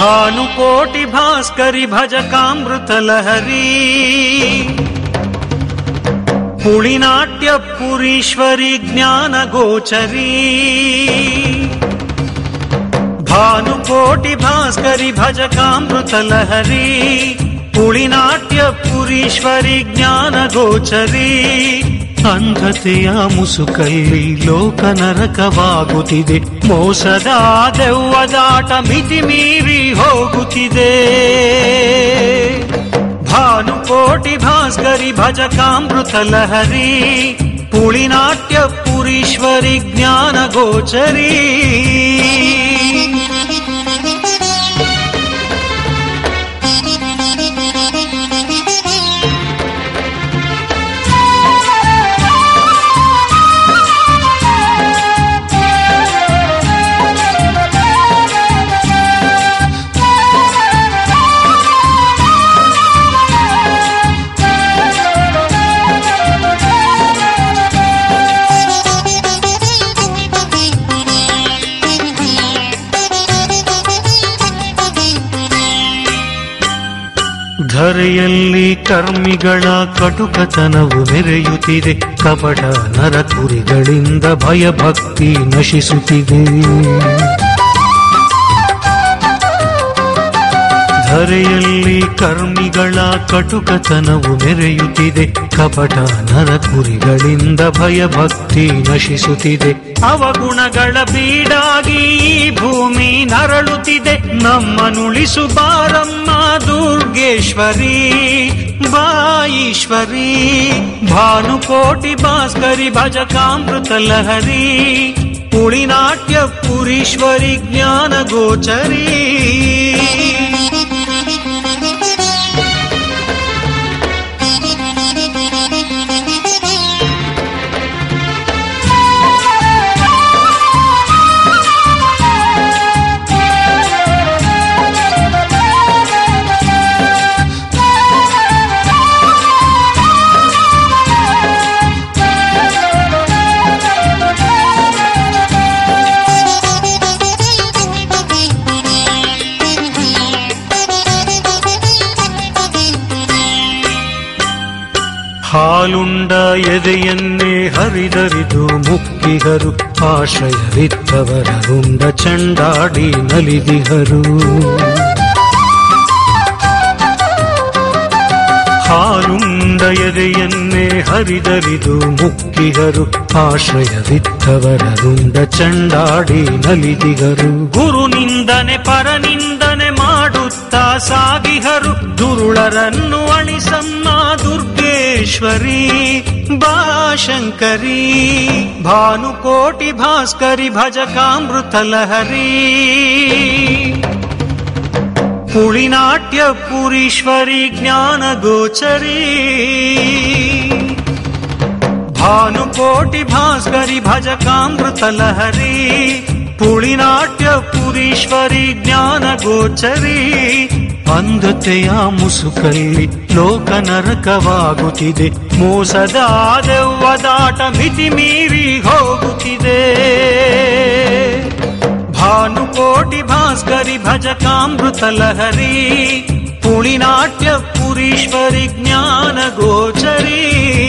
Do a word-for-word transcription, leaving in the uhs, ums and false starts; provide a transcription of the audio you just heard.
ಭಾನುಕೋಟಿ ಭಾಸ್ಕರಿ ಭಜಕಾಮೃತ ಲಹರಿ ಪುಳಿನಾಟ್ಯ ಪುರೀಶ್ವರಿ ಜ್ಞಾನ ಗೋಚರಿ ಭಾನುಕೋಟಿ ಭಾಸ್ಕರಿ ಭಜಕಾಮೃತ ಲಹರಿ ಪುಳಿನಾಟ್ಯ ಪುರೀಶ್ವರಿ ಜ್ಞಾನ ಗೋಚರಿ ಅಂಧತೆಯ ಮುಸುಕಲ್ಲಿ ಲೋಕ ನರಕವಾಗುತ್ತಿದೆ ಮೋಸದ ದೆವ್ವದಾಟ ಮಿತಿ ಮೀರಿ ಹೋಗುತ್ತಿದೆ ಭಾನುಕೋಟಿ ಭಾಸ್ಕರಿ ಭಜಕಾಮೃತ ಲಹರಿ ಪುಳಿನಾಟ್ಯ ಪುರೀಶ್ವರಿ ಜ್ಞಾನ ಗೋಚರಿ ಧರೆಯಲ್ಲಿ ಕರ್ಮಿಗಳ ಕಟುಕತನವು ಮೆರೆಯುತ್ತಿದೆ ಕಪಟ ನರಕುರಿಗಳಿಂದ ಭಯಭಕ್ತಿ ನಶಿಸುತ್ತಿದೆ ಧರೆಯಲ್ಲಿ ಕರ್ಮಿಗಳ ಕಟುಕತನವು ಮೆರೆಯುತ್ತಿದೆ ಕಪಟ ನರಕುರಿಗಳಿಂದ ಭಯಭಕ್ತಿ ನಶಿಸುತ್ತಿದೆ ಅವಗುಣಗಳ ಬೀಡಾಗಿ ಭೂಮಿ ನರಳುತ್ತಿದೆ ನಮ್ಮನುಳಿಸು ಬಾರಮ್ಮ ದುರ್ಗೇಶ್ವರಿ ಬಾಯೀಶ್ವರಿ ಭಾನುಕೋಟಿ ಭಾಸ್ಕರಿ ಭಜಕಾಮೃತ ಲಹರಿ ಪುಳಿನಾಟ್ಯ ಪುರೀಶ್ವರಿ ಜ್ಞಾನ ಗೋಚರಿ ಹಾಲುಂಡ ಎದೆಯನ್ನೇ ಹರಿದರಿದು ಮುಕ್ಕಿಹರು ಆಶ್ರಯವಿತ್ತವರ ರುಂಡ ಚಂಡಾಡಿ ನಲಿದಿಹರು ಹಾಲುಂಡ ಎದೆಯನ್ನೇ ಹರಿದರಿದು ಮುಕ್ಕಿಹರು ಆಶ್ರಯವಿತ್ತವರ ರುಂಡ ಚಂಡಾಡಿ ನಲಿದಿಹರು ಗುರು ನಿಂದನೆ ಪರನಿಂದನೆ ಮಾಡುತ್ತಾ ಸಾಗಿಹರು ದುರುಳರನ್ನು ಅಣಿಸಮ್ಮ ದುರ್ಗೇಶ್ವರಿ ಬಾಶಂಕರಿ ಭಾನುಕೋಟಿ ಭಾಸ್ಕರಿ ಭಜಕಾಮೃತ ಲಹರಿ ಪುಳಿನಾಟ್ಯ ಪುರೀಶ್ವರಿ ಜ್ಞಾನ ಗೋಚರಿ ಭಾನುಕೋಟಿ ಭಾಸ್ಕರಿ ಭಜಕಾಮೃತ ಲಹರಿ ಪುಳಿನಾಟ್ಯ ಪುರೀಶ್ವರಿ ಜ್ಞಾನ ಗೋಚರಿ ಅಂಧತೆಯ ಮುಸುಕಲ್ಲಿ ಲೋಕ ನರಕವಾಗುತ್ತಿದೆ ಮೋಸದ ದೆವ್ವದಾಟ ಮಿತಿ ಮೀರಿ ಹೋಗುತ್ತಿದೆ ಭಾನುಕೋಟಿ ಭಾಸ್ಕರಿ ಭಜಕಾಮೃತ ಲಹರಿ ಪುಳಿನಾಟ್ಯ ಪುರೀಶ್ವರಿ ಜ್ಞಾನ ಗೋಚರಿ